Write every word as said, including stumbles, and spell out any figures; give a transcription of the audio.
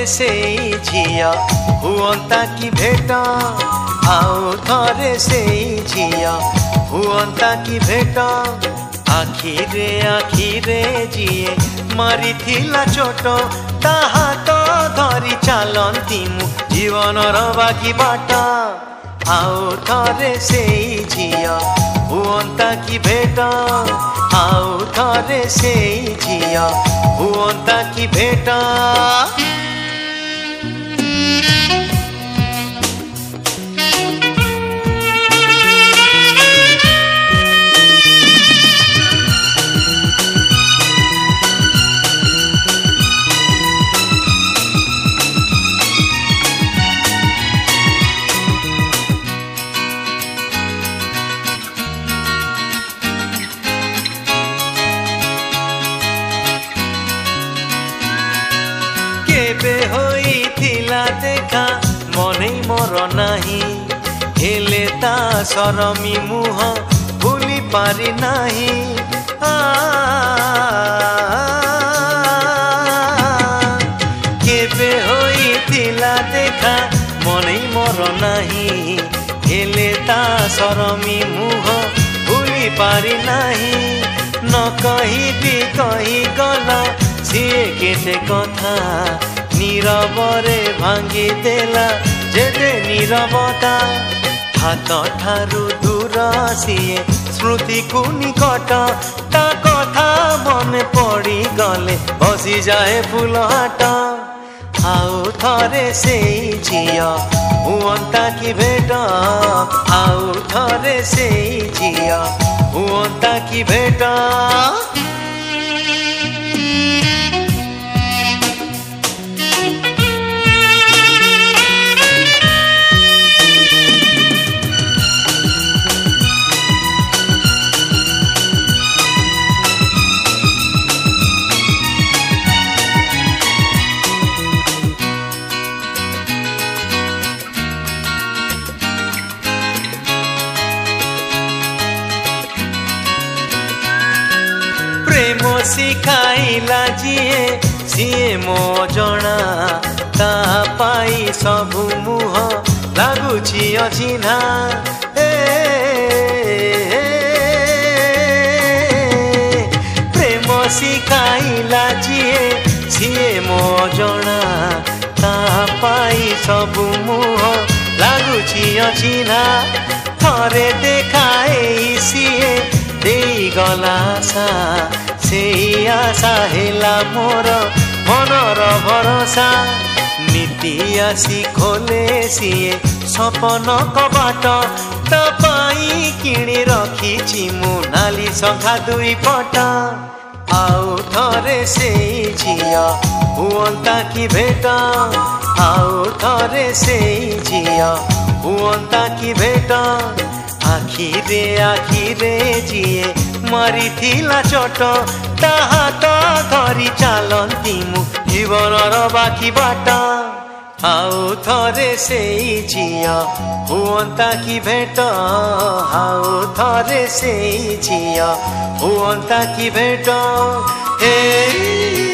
ଥରେ ସେଇ ଝିଅ ହୁଅନ୍ତା କି ଭେଟ ଆଉ ଥରେ ସେଇ ଝିଅ ହୁଅନ୍ତା କି ଭେଟ आखिरे आखिरे जिए मारिथिला चोट ता हाथ धरी चलती मु जीवन बाकी बाट आउ थरे सेई झिया हुअंता कि भेट आउ थरे सेई झिया हुअंता कि भेट देखा मने मोर नाही हेले ता सरमी मुह भूली पारि नाही केबे होइथिला देखा मने मोर नाही हेले ता सरमी मुह भूली पारि नाही न कही भी कही गला सिए केते कथा नीरवरे भांगी देला जेते नीरवता हाथ ठारू दूर सिए स्मृति को निकट ता कथा मन पड़ी गले बसी जाए फूल हाट आउ थरे सेई झिया हुअंता कि भेट आउ थरे सेई झिया हुअंता कि भेट प्रेम शिखाइला जिए सीए मो जना ता पाई सबु मुह लागुछि अचिन्हा प्रेम शिखाइला जिए सीए मो जना ता पाई सबु मुह लागुछि अचिन्हा थरे देखाए सीए देई गला सा से आशा हेला मोर मनर भरोसा नीति आसी खोले सीए सपन कबाट तपाई किणी रखी मु नाली संखा दुई पट आउ थरे सेई झिया हुअंता कि भेट आउ थरे सेई झिया हुअंता कि भेट आखिरे आखिरे जिए मारिथिला चोट ता हाथ धरी चलती मु जीवन बाकी बाट आउ थरे सेई झिया हुअंता कि भेट आउ थरे सेई झिया हुअंता कि भेट हे